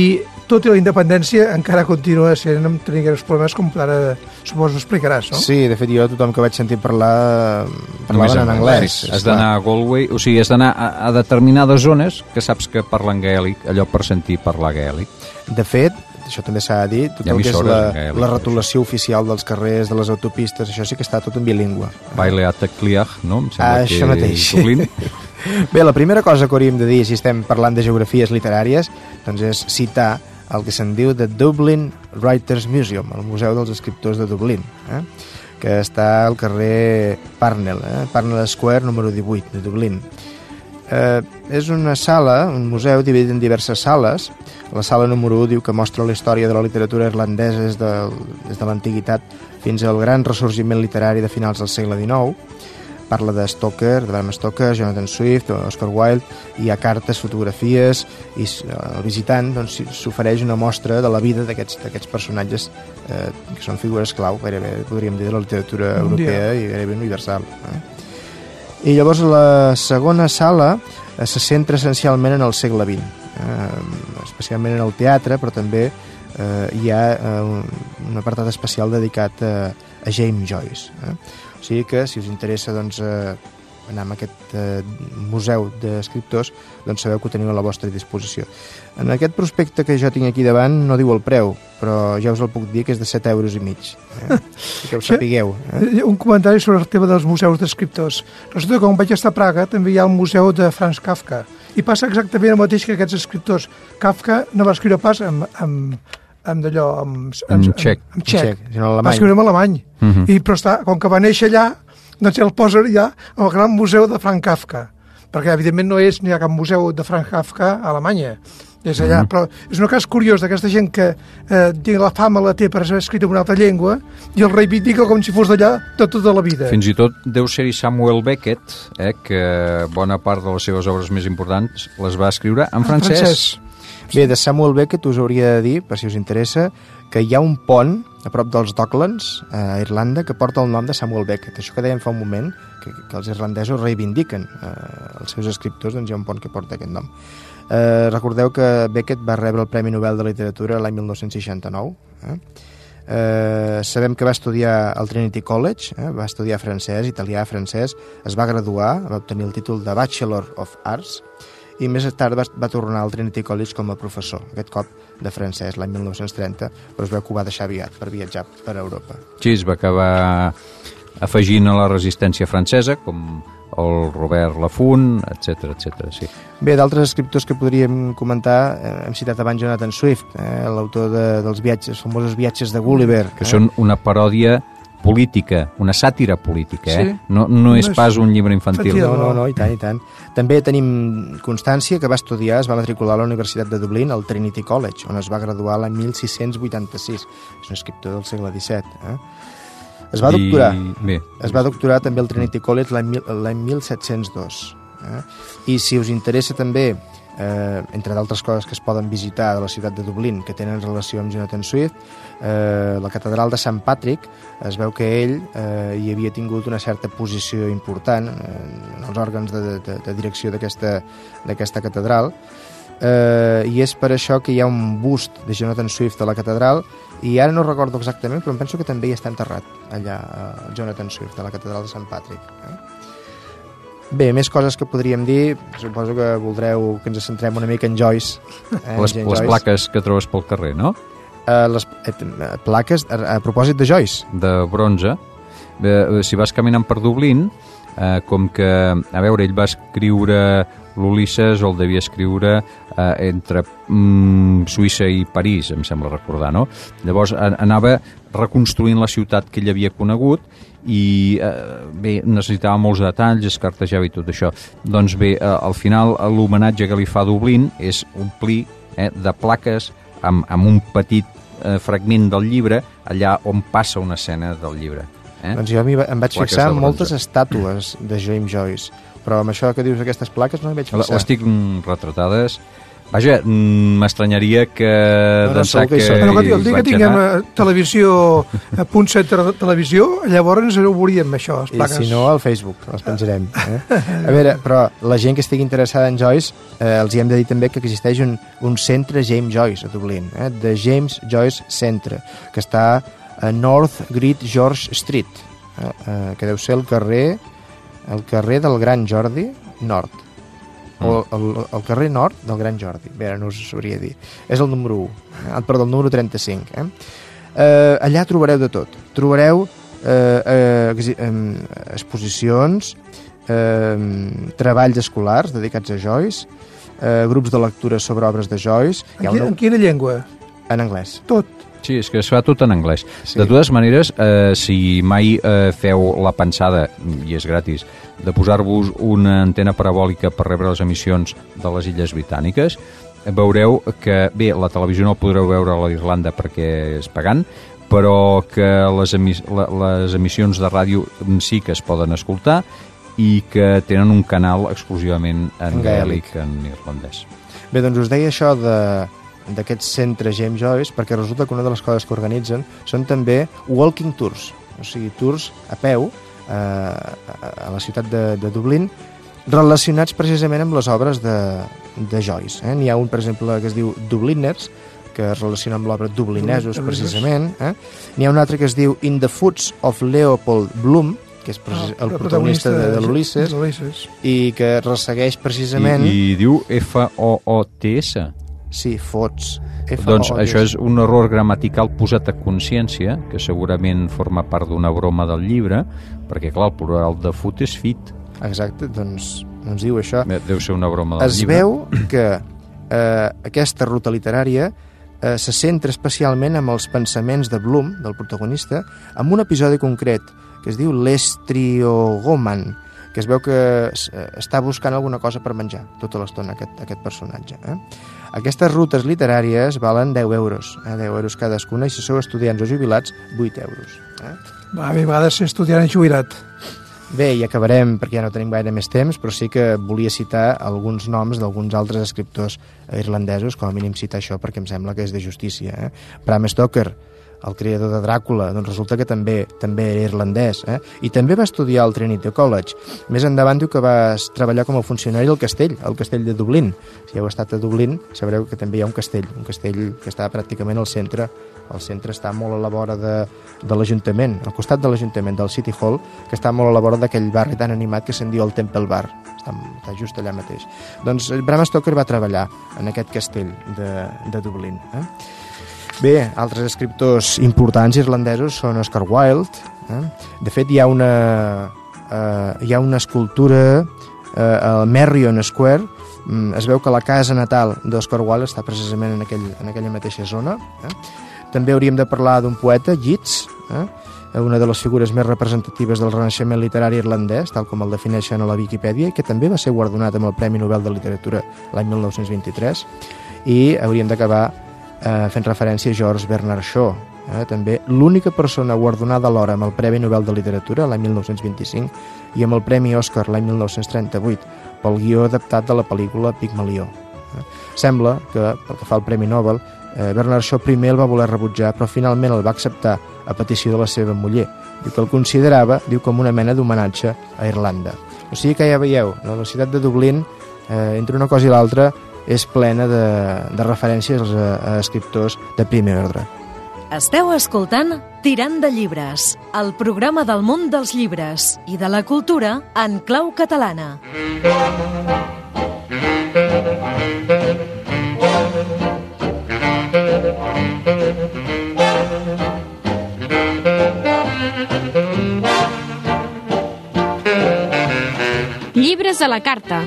tot i la independència, encara continua sent amb tenir greus problemes, com ara suposo explicaràs, no? Sí, de fet, jo tothom que vaig sentir parlar parlaven en anglès. Sí, has d'anar a Galway, o sigui, has d'anar a, a determinades zones que saps que parlen gaèlic, allò per sentir parlar gaèlic. De fet, això també s'ha de dir, tot el que és la, gaèlic, la retolació oficial dels carrers, de les autopistes, això sí que està tot en bilingüe. Baile a Tecliach, no? Em sembla ah, això que mateix. Dublín. Bé, la primera cosa que hauríem de dir, si estem parlant de geografies literàries, doncs és citar el que se'n diu The Dublin Writers Museum, el Museu dels Escriptors de Dublín, eh? que està al carrer Parnell, eh? Parnell Square, número divuit, de Dublín. Eh, és una sala, un museu dividit en diverses sales. La sala número u diu que mostra la història de la literatura irlandesa des de, des de l'antiguitat fins al gran ressorgiment literari de finals del segle dinou. Parla de Stoker, de Bram Stoker, Jonathan Swift, Oscar Wilde, hi ha cartes, fotografies, i el visitant doncs, s'ofereix una mostra de la vida d'aquests d'aquests personatges eh, que són figures clau, gairebé, podríem dir, de la literatura europea i gairebé universal. Eh? I llavors la segona sala eh, se centra essencialment en el segle vint, eh, especialment en el teatre, però també eh, hi ha eh, un apartat especial dedicat a, a James Joyce. Eh? O sigui que, si us interessa doncs, eh, anar a aquest eh, museu d'escriptors, doncs sabeu que ho teniu a la vostra disposició. En aquest prospecte que jo tinc aquí davant no diu el preu, però ja us el puc dir que és de set euros i mig. Eh? Que ho sapigueu. Eh? Un comentari sobre el tema dels museus d'escriptors. Resulta que quan vaig estar a Praga també hi ha el museu de Franz Kafka, i passa exactament el mateix que aquests escriptors. Kafka no va escriure pas amb... amb amb d'allò, amb, amb, amb txec, amb txec. txec alemany. Va escriure en alemany. Uh -huh. I, però està, com que va néixer allà, doncs el posa ja al gran museu de Franz Kafka, perquè evidentment no és, ni ha cap museu de Franz Kafka a Alemanya, és allà, uh -huh. però és un cas curiós d'aquesta gent que eh, la fama la té per haver escrit en una altra llengua i el reivindica com si fos d'allà tot, tota la vida. Fins i tot deu ser-hi Samuel Beckett, eh, que bona part de les seves obres més importants les va escriure en francès. En francès. Bé, de Samuel Beckett us hauria de dir, per si us interessa, que hi ha un pont a prop dels Docklands, a Irlanda, que porta el nom de Samuel Beckett. Això que dèiem fa un moment, que, que els irlandesos reivindiquen eh, els seus escriptors, doncs hi ha un pont que porta aquest nom. Eh, recordeu que Beckett va rebre el Premi Nobel de Literatura l'any mil nou-cents seixanta-nou. Eh? Eh, sabem que va estudiar al Trinity College, eh? va estudiar francès, italià, francès, es va graduar, va obtenir el títol de Bachelor of Arts, i més tard va, va tornar al Trinity College com a professor, aquest cop de francès, l'any mil nou-cents trenta, però es veu que ho va deixar aviat per viatjar per Europa. Sí, es va acabar afegint a la resistència francesa, com el Robert Laffont, etcètera, etcètera. Sí. Bé, d'altres escriptors que podríem comentar, eh, hem citat abans Jonathan Swift, eh, l'autor de, dels viatges, els famosos viatges de Gulliver. Que eh? són una paròdia política, una sàtira política, eh? Sí. No, no és pas un llibre infantil. No, no, no, i tant, i tant. També tenim constància que va estudiar, es va matricular a la Universitat de Dublín, al Trinity College, on es va graduar l'any mil sis-cents vuitanta-sis. És un escriptor del segle disset. Eh? Es va doctorar. I... Bé. Es va doctorar també al Trinity College l'any mil set-cents dos. Eh? I si us interessa també, eh, entre d'altres coses que es poden visitar de la ciutat de Dublín, que tenen relació amb Jonathan Swift, eh, la catedral de Sant Patrick, es veu que ell eh, hi havia tingut una certa posició important eh, en els òrgans de, de, de direcció d'aquesta catedral, eh, i és per això que hi ha un bust de Jonathan Swift a la catedral, i ara no recordo exactament, però em penso que també hi està enterrat allà, eh, Jonathan Swift, a la catedral de Sant Patrick. Eh? Bé, més coses que podríem dir, suposo que voldreu que ens centrem una mica en Joyce. Eh, les, les Joyce. plaques que trobes pel carrer, no? Uh, les uh, plaques, a, a propòsit de Joyce. De bronze. Uh, si vas caminant per Dublín, uh, com que, a veure, ell va escriure l'Ulisses, o el devia escriure uh, entre um, Suïssa i París, em sembla recordar, no? Llavors anava reconstruint la ciutat que ell havia conegut i eh, bé, necessitava molts detalls, es cartejava i tot això. Doncs bé, eh, al final l'homenatge que li fa a Dublín és omplir eh, de plaques amb, amb un petit eh, fragment del llibre allà on passa una escena del llibre. Eh? Doncs jo em vaig plaques fixar en moltes estàtues de James Joyce, però amb això que dius aquestes plaques no hi vaig fixar. Les tinc retratades Vaja, m'estranyaria que d'ençà que... Bueno, que el dia que tinguem anar... televisió, a punt set de televisió, llavors ho veuríem, això, les plaques. I si no, al Facebook, els penjarem. Eh? A veure, però la gent que estigui interessada en Joyce, eh, els hi hem de dir també que existeix un, un centre James Joyce a Dublín, eh? The James Joyce Centre, que està a North Great George Street, eh? Eh, que deu ser el carrer, el carrer del Gran Jordi Nord. O el, el carrer nord del Gran Jordi. Bé, no us sabria dir. És el número u, eh? Perdó, el número trenta-cinc. Eh? Eh, allà trobareu de tot. Trobareu eh, eh, exposicions, eh, treballs escolars dedicats a Joyce, eh, grups de lectura sobre obres de Joyce. En, qui, una... en quina llengua? En anglès. Tot. Sí, és que es fa tot en anglès. Sí. De totes maneres, eh, si mai eh, feu la pensada, i és gratis, de posar-vos una antena parabòlica per rebre les emissions de les Illes Britàniques, veureu que, bé, la televisió no podreu veure a l'Irlanda perquè és pagant, però que les, emis la, les emissions de ràdio sí que es poden escoltar i que tenen un canal exclusivament en, en gaèlic, en irlandès. Bé, doncs us deia això de... d'aquest centre James Joyce, perquè resulta que una de les coses que organitzen són també walking tours, o sigui, tours a peu eh, a la ciutat de, de Dublín, relacionats precisament amb les obres de, de Joyce. Eh? N'hi ha un, per exemple, que es diu Dubliners, que es relaciona amb l'obra Dublinesos, precisament. Eh? N'hi ha un altre que es diu In the Footsteps of Leopold Bloom, que és el, el protagonista de, de l'Ulisses, i que ressegueix precisament... I, i diu F O O T S. Sí, fots. Doncs això és un error gramatical posat a consciència, que segurament forma part d'una broma del llibre, perquè, clar, el plural de foot és fit. Exacte, doncs, doncs diu això. Deu ser una broma del es llibre. Es veu que eh, aquesta ruta literària eh, se centra especialment amb els pensaments de Bloom, del protagonista, amb un episodi concret que es diu l'Estriogoman, que es veu que està buscant alguna cosa per menjar tota l'estona, aquest, aquest personatge. Eh? Aquestes rutes literàries valen deu euros, eh? deu euros cadascuna, i si sou estudiants o jubilats, vuit euros. Eh? Va, a mi m'agrada ser estudiant i jubilat. Bé, i acabarem, perquè ja no tenim gaire més temps, però sí que volia citar alguns noms d'alguns altres escriptors irlandesos, com a mínim citar això, perquè em sembla que és de justícia. Eh? Bram Stoker, el creador de Dràcula, doncs resulta que també també era irlandès, eh? I també va estudiar al Trinity College. Més endavant diu que va treballar com a funcionari al castell, al castell de Dublín. Si heu estat a Dublín, sabreu que també hi ha un castell, un castell que està pràcticament al centre. El centre està molt a la vora de, de l'Ajuntament, al costat de l'Ajuntament, del City Hall, que està molt a la vora d'aquell barri tan animat que se'n diu el Temple Bar. Està, està just allà mateix. Doncs Bram Stoker va treballar en aquest castell de, de Dublín, eh? Bé, altres escriptors importants irlandesos són Oscar Wilde. Eh? De fet, hi ha una, eh, hi ha una escultura eh, al Merrion Square. Mm, es veu que la casa natal d'Oscar Wilde està precisament en, aquell, en aquella mateixa zona. Eh? També hauríem de parlar d'un poeta, Yeats, eh? una de les figures més representatives del renaixement literari irlandès, tal com el defineixen a la Viquipèdia, i que també va ser guardonat amb el Premi Nobel de Literatura l'any mil nou-cents vint-i-tres. I hauríem d'acabar Eh, fent referència a George Bernard Shaw, eh, també l'única persona guardonada alhora amb el Premi Nobel de Literatura l'any mil nou-cents vint-i-cinc i amb el Premi Oscar l'any mil nou-cents trenta-vuit pel guió adaptat de la pel·lícula Pigmalió. Eh. Sembla que, pel que fa al Premi Nobel, eh, Bernard Shaw primer el va voler rebutjar, però finalment el va acceptar a petició de la seva muller. Diu que el considerava, diu, com una mena d'homenatge a Irlanda. O sigui que ja veieu, la ciutat de Dublín, eh, entre una cosa i l'altra, és plena de, de referències a, a escriptors de primer ordre. Esteu escoltant Tirant de llibres, el programa del món dels llibres i de la cultura en clau catalana. Llibres a la carta.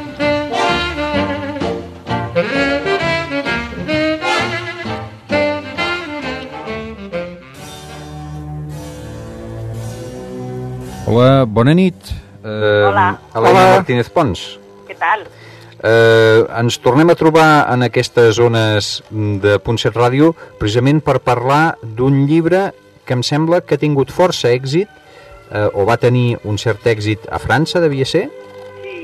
Hola, bona nit. Eh, Hola. Helena Martínez Pons. Què tal? Eh, ens tornem a trobar en aquestes zones de Punt set Ràdio precisament per parlar d'un llibre que em sembla que ha tingut força èxit, eh, o va tenir un cert èxit a França, devia ser? Sí.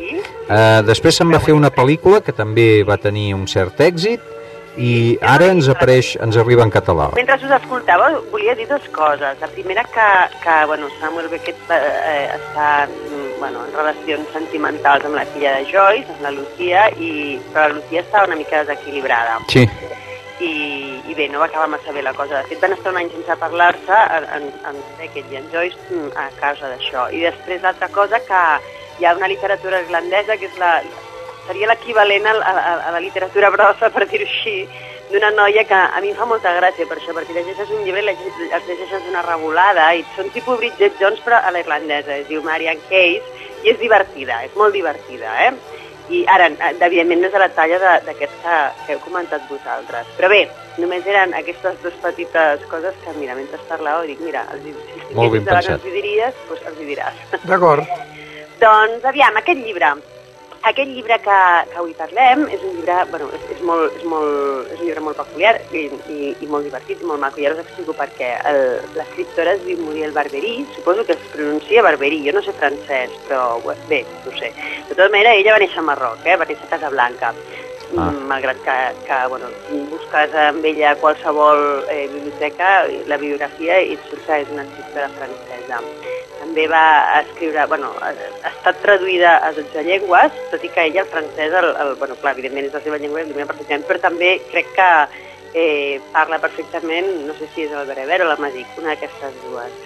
Uh, després se'n va fer una pel·lícula que també va tenir un cert èxit i ara ens apareix, ens arriba en català. Mentre us escoltava, volia dir dues coses. La primera, que, que bueno, Samuel Beckett eh, està bueno, en relacions sentimentals amb la filla de Joyce, amb la Lucia, i, però la Lucia està una mica desequilibrada. Sí. I, i bé, no va acabar massa bé la cosa. De fet, van estar un any sense parlar-se en, en Beckett i en Joyce a causa d'això. I després l'altra cosa, que hi ha una literatura irlandesa que és la... seria l'equivalent a, a, a la literatura brossa, per dir-ho així, d'una noia que a mi em fa molta gràcia per això, perquè llegeixes un llibre i els llegeixes d'una revolada, i són tipus Bridget Jones, però a la irlandesa. Es diu Marian Case, i és divertida, és molt divertida, eh? I ara, evidentment, no és de la talla d'aquests que, que heu comentat vosaltres. Però bé, només eren aquestes dues petites coses que, mira, mentre parlava, dic, mira, els, si estiguessis davant els hi diries, doncs els hi diràs. D'acord. Doncs, aviam, aquest llibre... Aquest llibre que, que avui parlem és un llibre, bueno, és, és, molt, és, molt, és un llibre molt peculiar i, i, i molt divertit i molt maco. I ara us explico per què. L'escriptora es diu Muriel Barbery, suposo que es pronuncia Barbery, jo no sé francès, però bé, no ho sé. De tota manera, ella va néixer a Marroc, eh, va néixer a Casablanca, ah. malgrat que, que bueno, busques amb ella qualsevol eh, biblioteca, la biografia, i et surt que és una escriptora francesa. També va escriure, bueno, ha estat traduïda a dotze llengües, tot i que ella, el francès, el, el, bueno, clar, evidentment és la seva llengua i el domina perfectament, però també crec que eh, parla perfectament, no sé si és el bereber o l'amazic, una d'aquestes dues.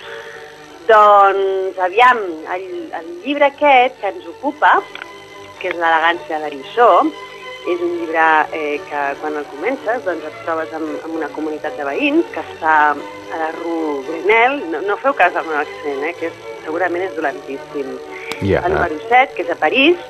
Doncs, aviam, el, el llibre aquest que ens ocupa, que és l'elegància de l'eriçó, és un llibre eh, que quan el comences doncs et trobes amb, amb una comunitat de veïns que està a la Rue Grenelle, no, no feu cas al meu accent, eh, que és, segurament és dolentíssim, yeah. El número set, que és a París,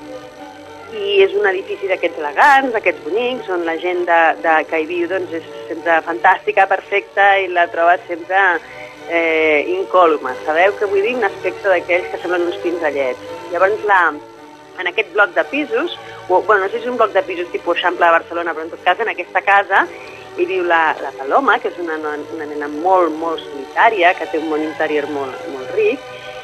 i és un edifici d'aquests elegants, d'aquests bonics, on la gent de, de, que hi viu doncs, és sempre fantàstica, perfecta, i la trobes sempre eh, incòluma. Sabeu què vull dir? Un aspecte d'aquells que semblen uns pinzellets. Llavors, la, en aquest bloc de pisos, o, bueno, no sé si és un bloc de pisos tipus Eixample de Barcelona, però en tot cas en aquesta casa hi viu la, la Paloma, que és una, una nena molt, molt solitària, que té un món interior molt, molt ric,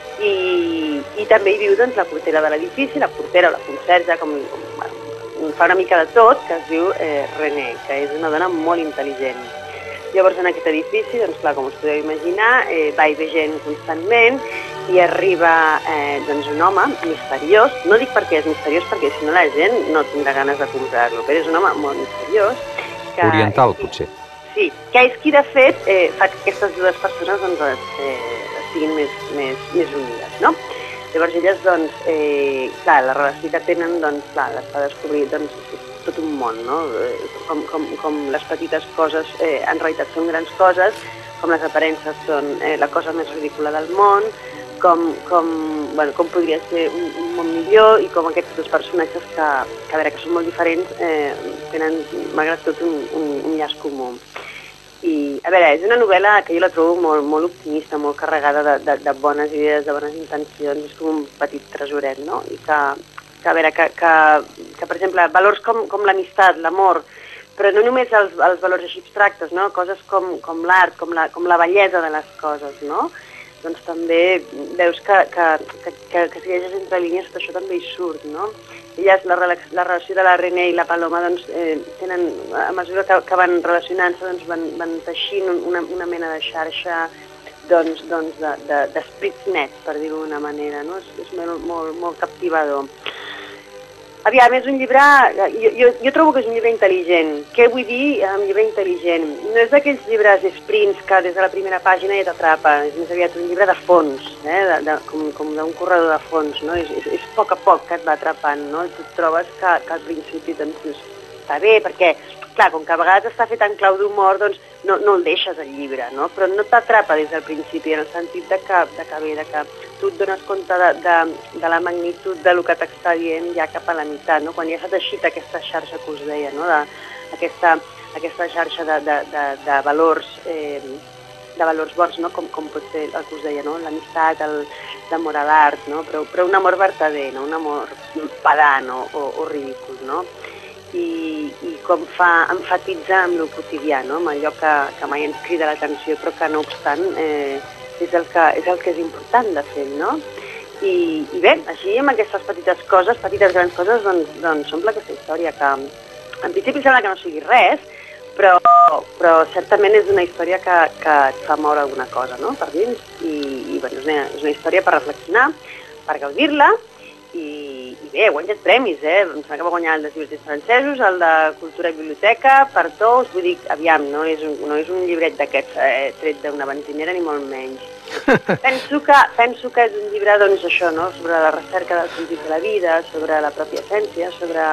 i, i també hi viu doncs, la portera de l'edifici, la portera o la conserge, com, com bueno, fa una mica de tot, que es diu eh, René, que és una dona molt intel·ligent. Llavors, en aquest edifici, doncs, clar, com us podeu imaginar, eh, va i ve gent constantment i arriba eh, doncs, un home misteriós. No dic perquè és misteriós, perquè si no la gent no tindrà ganes de comprar-lo, però és un home molt misteriós. Que Oriental, qui, potser. Sí, que és qui, de fet, eh, fa que aquestes dues persones doncs, eh, estiguin més, més, més unides, no? Llavors, elles, doncs, eh, clar, la relació que tenen, doncs, clar, les fa descobrir, doncs, tot un món, no? Com, com, com les petites coses eh, en realitat són grans coses, com les aparences són eh, la cosa més ridícula del món, com, com, bueno, com podria ser un, un món millor, i com aquests dos personatges que, que a veure, que són molt diferents, eh, tenen, malgrat tot, un, un, un llaç comú. I, a veure, és una novel·la que jo la trobo molt, molt optimista, molt carregada de, de, de bones idees, de bones intencions, és com un petit tresoret, no? I que, que a veure, que, que, que per exemple, valors com, com l'amistat, l'amor, però no només els, els valors així abstractes, no? Coses com, com l'art, com la, com la bellesa de les coses, no? Doncs també veus que, que, que, que, que si llegeixes entre línies tot això també hi surt, no? Elles, la, la relació de la René i la Paloma, doncs, eh, tenen, a mesura que, que van relacionant-se, doncs, van, van teixint una, una mena de xarxa doncs, doncs d'esprits de, nets, per dir-ho d'una manera, no? És, és molt, molt, molt captivador. Aviam, és un llibre... Jo, jo, jo trobo que és un llibre intel·ligent. Què vull dir amb llibre intel·ligent? No és d'aquells llibres sprints que des de la primera pàgina ja t'atrapa. És més aviat un llibre de fons, eh? de, de, com, com d'un corredor de fons. No? És, és, és a poc a poc que et va atrapant. No? Tu trobes que, que al principi doncs, està bé, perquè, clar, com que a vegades està fet en clau d'humor, doncs no, no el deixes el llibre, no? Però no t'atrapa des del principi, en el sentit de que, de que bé, de que tu et dones compte de, de, de la magnitud del que t'està dient ja cap a la meitat, no? Quan ja s'ha teixit aquesta xarxa que us deia, no? De, aquesta, aquesta xarxa de, de, de, de valors eh, de valors bons, no? Com, com pot ser el que us deia, no? L'amistat, l'amor a l'art, no? Però, però un amor vertader, no? Un amor pedant o, o, o ridícul, no? I, i com fa enfatitzar amb el quotidià, no? Amb allò que, que mai ens crida l'atenció, però que no obstant eh, és, el que, és el que és important de fer, no? I, i bé, així amb aquestes petites coses, petites grans coses, doncs, doncs s'omple aquesta història que en principi sembla que no sigui res, però, però certament és una història que, que et fa moure alguna cosa, no?, per dins, i, i bueno, és, una, és una història per reflexionar, per gaudir-la, i, i bé, ha guanyat premis, eh? Em sembla que va guanyar el dels llibres francesos, el de Cultura i Biblioteca, per tots, vull dir, aviam, no és un, no és un llibret d'aquests eh, tret d'una benzinera, ni molt menys. penso, que, penso que és un llibre, doncs, això, no?, sobre la recerca del sentit de la vida, sobre la pròpia essència, sobre...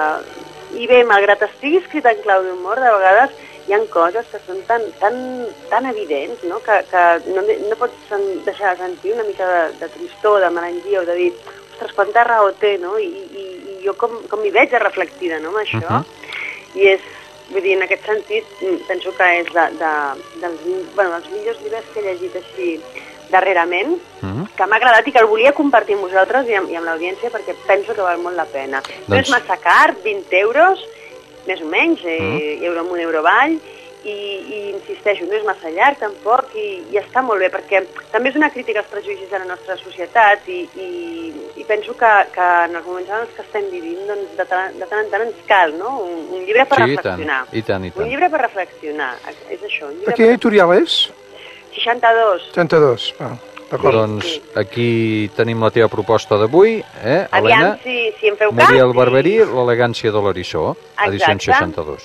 I bé, malgrat estigui escrit en clau d'humor, de vegades hi ha coses que són tan, tan, tan evidents, no?, que, que no, no pots deixar de sentir una mica de, de tristor, de melangia, o de dir, ostres, quanta raó té, no?, i, i, i jo com, com m'hi veig reflectida, no?, amb això, uh -huh. I és, vull dir, en aquest sentit, penso que és de, de, dels, bueno, dels millors llibres que he llegit així darrerament, uh -huh. que m'ha agradat i que el volia compartir amb vosaltres i amb, i amb l'audiència perquè penso que val molt la pena. Doncs... No és massa car, vint euros, més o menys, eh, uh -huh. euro amunt, euro avall, i, i insisteixo, no és massa llarg tampoc, i, i està molt bé, perquè també és una crítica als prejudicis de la nostra societat, i, i, i penso que, que en els moments en els que estem vivint, doncs, de, tant, de tant en tant ens cal, no?, un, un llibre per sí, reflexionar. I tant, i tant, i tant. Un llibre per reflexionar, és això. Un llibre a quin per... editorial és? seixanta-dos. seixanta-dos, val. D'acord. Doncs sí. Aquí tenim la teva proposta d'avui, eh, Aviam, Helena? si, si em feu cas. Muriel Barberí, l'elegància de l'Arissó, edicions seixanta-dos.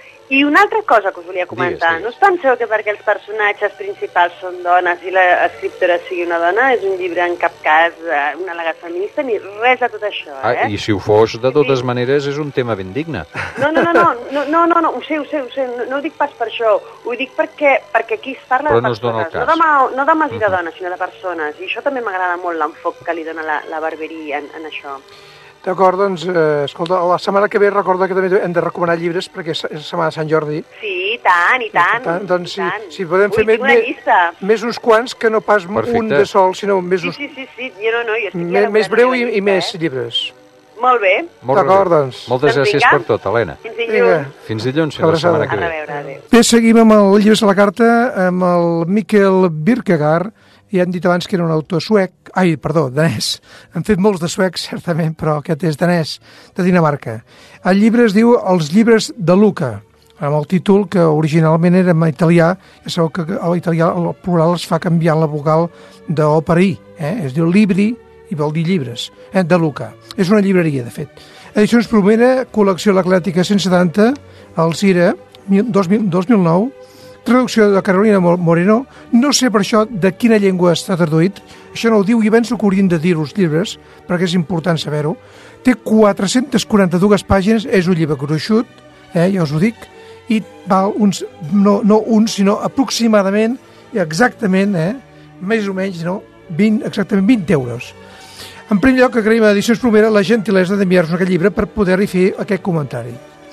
I una altra cosa que us volia comentar. Digues, digues. No us penseu que perquè els personatges principals són dones i l'escriptora sigui una dona és un llibre en cap cas un al·legat feminista ni res de tot això, eh? Ah, i si ho fos, de totes sí. maneres, és un tema ben digne. No, no, no, no, no, no, no, no ho sé, ho sé, ho sé, no, no ho dic pas per això, ho dic perquè, perquè aquí es parla Però de no persones, es dona el cas. no d'homes no d'homes i de dones, sinó de persones, i això també m'agrada molt l'enfoc que li dona la, la Barberí en, en això. D'acord, doncs, eh, escolta, la setmana que ve recorda que també hem de recomanar llibres perquè és la setmana de Sant Jordi. Sí, i tant, i tant. I tant doncs, i tant. Si, si podem Ui, fer més, més, més uns quants que no pas Perfecte. Un de sol, sinó més sí, uns... Sí, sí, sí, jo no, no, jo estic més, més breu i, i més eh? llibres. Molt bé. D'acord, doncs. Moltes doncs gràcies vinga. per tot, Helena. Fins dilluns. Fins dilluns, fins la setmana que ve. A reveure, adéu. Bé, seguim amb el Llibres a la carta, amb el Mikkel Kierkegaard. Ja hem dit abans que era un autor suec, ai, perdó, danès. Han fet molts de suecs, certament, però aquest és danès, de Dinamarca. El llibre es diu Els llibres de Luca, amb el títol que originalment era en italià, ja sabeu que a l'italià el plural es fa canviant la vocal d'O per I, eh? Es diu libri i vol dir llibres, eh? De Luca. És una llibreria, de fet. Edicions Promera, col·lecció L'Eclèctica cent setanta, el Cira, dos mil nou, traducció de Carolina Moreno, no sé per això de quina llengua està traduït, això no ho diu i penso que haurien de dir-ho els llibres, perquè és important saber-ho. Té quatre-centes quaranta-dues pàgines, és un llibre gruixut, eh, ja us ho dic, i val uns, no, no uns, sinó aproximadament, exactament, eh, més o menys, no, vint, exactament vint euros. En primer lloc, agraïm a Edicions Promera la gentilesa d'enviar-nos aquest llibre per poder-hi fer aquest comentari.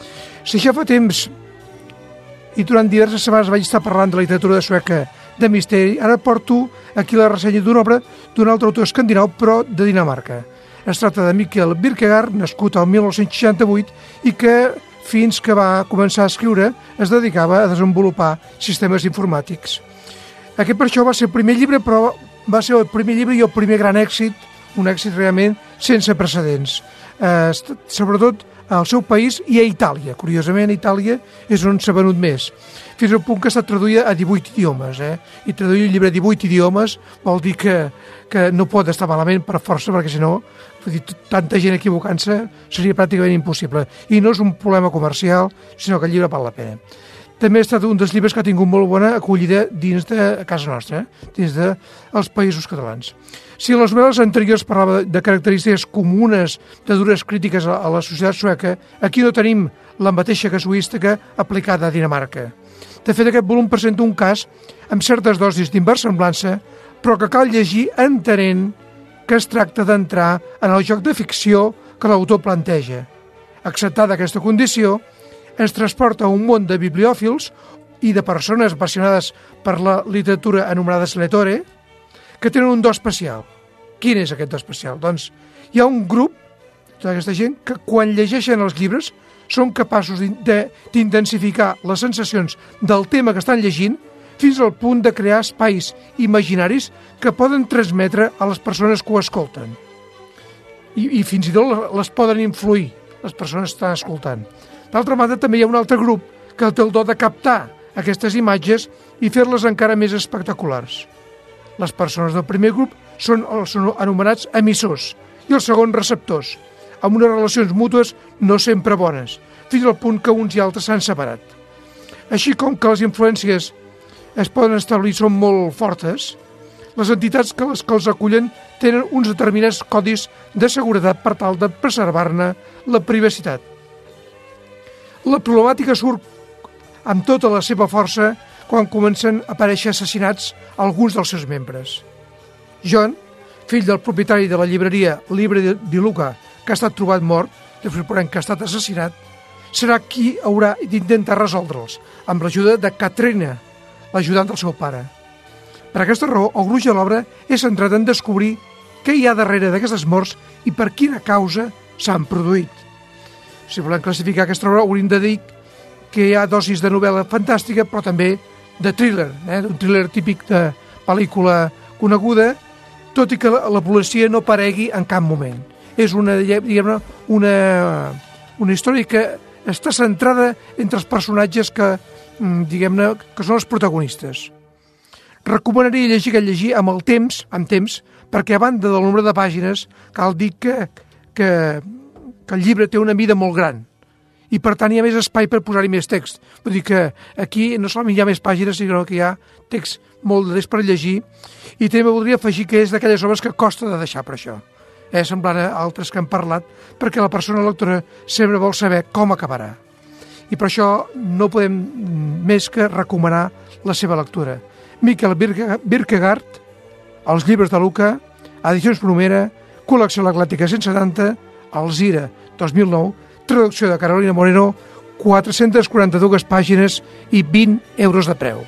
Si ja fa temps i durant diverses setmanes vaig estar parlant de la literatura de sueca de misteri, ara porto aquí la ressenya d'una obra d'un altre autor escandinau, però de Dinamarca. Es tracta de Mikkel Kierkegaard, nascut al mil nou-cents seixanta-vuit, i que, fins que va començar a escriure, es dedicava a desenvolupar sistemes informàtics. Aquest per això va ser el primer llibre, però va ser el primer llibre i el primer gran èxit, un èxit realment sense precedents. Eh, sobretot al seu país i a Itàlia. Curiosament, a Itàlia és on s'ha venut més. Fins al punt que està traduïda a divuit idiomes. Eh? I traduir un llibre a divuit idiomes vol dir que, que no pot estar malament per força, perquè si no, tanta gent equivocant-se seria pràcticament impossible. I no és un problema comercial, sinó que el llibre val la pena. També ha estat un dels llibres que ha tingut molt bona acollida dins de casa nostra, eh? Dins dels països catalans. Si en les novel·les anteriors parlava de característiques comunes de dures crítiques a la societat sueca, aquí no tenim la mateixa casuística aplicada a Dinamarca. De fet, aquest volum presenta un cas amb certes dosis d'inversemblança, però que cal llegir entenent que es tracta d'entrar en el joc de ficció que l'autor planteja. Acceptada aquesta condició, ens transporta a un món de bibliòfils i de persones apassionades per la literatura anomenades lettore, que tenen un do especial. Quin és aquest do especial? Doncs hi ha un grup d'aquesta gent que quan llegeixen els llibres són capaços d'intensificar les sensacions del tema que estan llegint fins al punt de crear espais imaginaris que poden transmetre a les persones que ho escolten. i, i fins i tot les poden influir, les persones que estan escoltant. D'altra banda, també hi ha un altre grup que té el do de captar aquestes imatges i fer-les encara més espectaculars. Les persones del primer grup són els anomenats emissors i els segons receptors, amb unes relacions mútues no sempre bones, fins al punt que uns i altres s'han separat. Així com que les influències es poden establir són molt fortes, les entitats que les que els acullen tenen uns determinats codis de seguretat per tal de preservar-ne la privacitat. La problemàtica surt amb tota la seva força quan comencen a aparèixer assassinats alguns dels seus membres. John, fill del propietari de la llibreria Libre di Luca, que ha estat trobat mort, després que ha estat assassinat, serà qui haurà d'intentar resoldre'ls, amb l'ajuda de Katrina, l'ajudant del seu pare. Per aquesta raó, el gruix de l'obra és centrat en descobrir què hi ha darrere d'aquestes morts i per quina causa s'han produït. Si volem classificar aquesta obra, hauríem de dir que hi ha dosis de novel·la fantàstica, però també de thriller, eh? un thriller típic de pel·lícula coneguda, tot i que la, la policia no aparegui en cap moment. És una, diguem-ne, una, una història que està centrada entre els personatges que, diguem-ne, que són els protagonistes. Recomanaria llegir que llegir amb el temps, amb temps, perquè a banda del nombre de pàgines cal dir que, que, que el llibre té una mida molt gran i per tant hi ha més espai per posar-hi més text. Vull dir que aquí no solament hi ha més pàgines, sinó que hi ha text molt de text per llegir i també voldria afegir que és d'aquelles obres que costa de deixar per això. Eh, semblant a altres que han parlat, perquè la persona lectora sempre vol saber com acabarà. I per això no podem més que recomanar la seva lectura. Miquel Birkegaard, Els llibres de Luca, Edicions Promera, Col·lecció l'Atlàntica cent setanta, Alzira, dos mil nou, traducció de Carolina Moreno, quatre-centes quaranta-dues pàgines i vint euros de preu.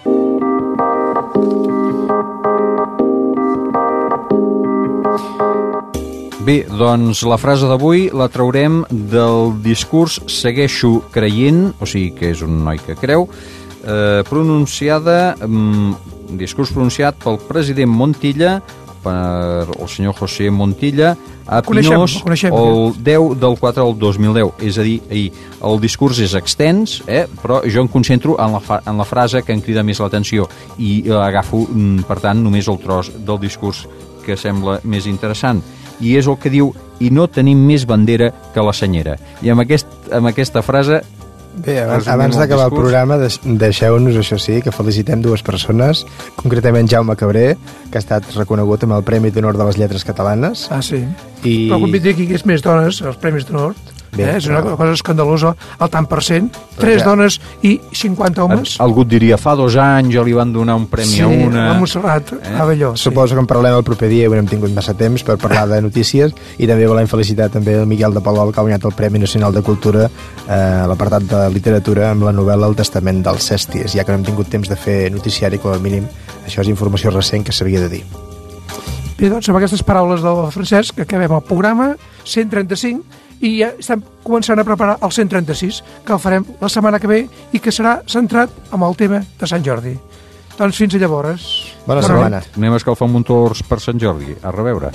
Bé, doncs la frase d'avui la traurem del discurs Segueixo creient, o sigui que és un noi que creu, eh, pronunciada, un discurs pronunciat pel president Montilla, per el senyor José Montilla, a Pinós, el deu del quatre del dos mil deu, és a dir, ahir. El discurs és extens, eh, però jo em concentro en la, fa, en la frase que em crida més l'atenció i agafo, per tant, només el tros del discurs que sembla més interessant. I és el que diu, i no tenim més bandera que la senyera. I amb, aquest, amb aquesta frase... Bé, abans, abans d'acabar el programa, deixeu-nos, això sí, que felicitem dues persones, concretament Jaume Cabré, que ha estat reconegut amb el Premi d'Honor de les Lletres Catalanes. Ah, sí. I... Però convindria que hi hagués més dones, els Premis d'Honor. Bé, eh? És una però... cosa escandalosa, el tant per cent. Tres ja. dones i cinquanta homes. Algú et diria, fa dos anys ja li van donar un premi sí, a una... Sí, a Montserrat, eh? a Avelló. Sí. Suposo que en parlem el proper dia i no hem tingut massa temps per parlar de notícies i també volem felicitar també el Miquel de Palol, que ha guanyat el Premi Nacional de Cultura eh, a l'apartat de literatura amb la novel·la El Testament dels Cèsties, ja que no hem tingut temps de fer noticiari, com a mínim això és informació recent que s'havia de dir. Bé, doncs amb aquestes paraules del Francesc que acabem el programa cent trenta-cinc i ja estem començant a preparar el cent trenta-sis, que el farem la setmana que ve i que serà centrat amb el tema de Sant Jordi. Doncs fins a llavors. Bona setmana. Anem a escalfar un muntors per Sant Jordi. A reveure.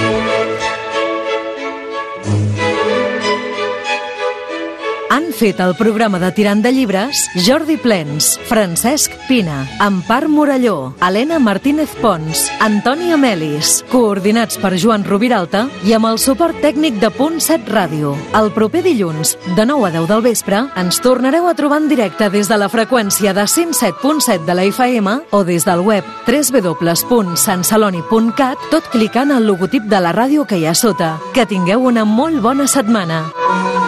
Han fet el programa de Tirant de Llibres Jordi Plens, Francesc Pina, Empar Morelló, Helena Martínez Pons, Antoni Amelis, coordinats per Joan Rubiralta i amb el suport tècnic de Punt set Ràdio. El proper dilluns, de nou a deu del vespre, ens tornareu a trobar en directe des de la freqüència de cent set punt set de la F M o des del web w w w punt sant celoni punt cat, tot clicant al logotip de la ràdio que hi ha sota. Que tingueu una molt bona setmana.